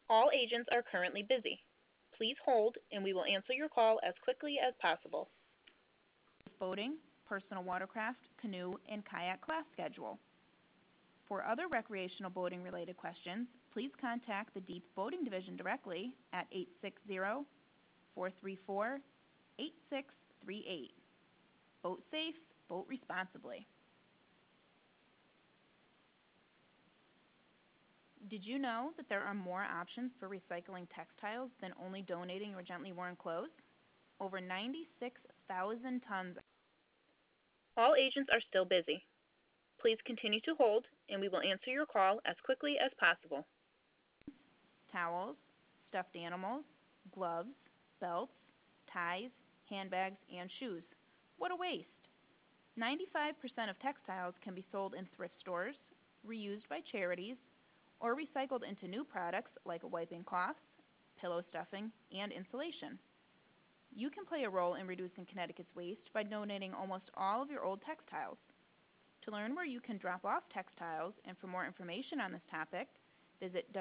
All agents are currently busy. Please hold, and we will answer your call as quickly as possible. Boating, personal watercraft, canoe, and kayak class schedule. For other recreational boating related questions, please contact the Deep Boating Division directly at 860-434-8638. Boat safe, boat responsibly. Did you know that there are more options for recycling textiles than only donating your gently worn clothes? Over 96,000 tons. All agents are still busy. Please continue to hold, and we will answer your call as quickly as possible. Towels, stuffed animals, gloves, belts, ties, handbags, and shoes. What a waste! 95% of textiles can be sold in thrift stores, reused by charities, or recycled into new products like wiping cloths, pillow stuffing, and insulation. You can play a role in reducing Connecticut's waste by donating almost all of your old textiles. To learn where you can drop off textiles and for more information on this topic, visit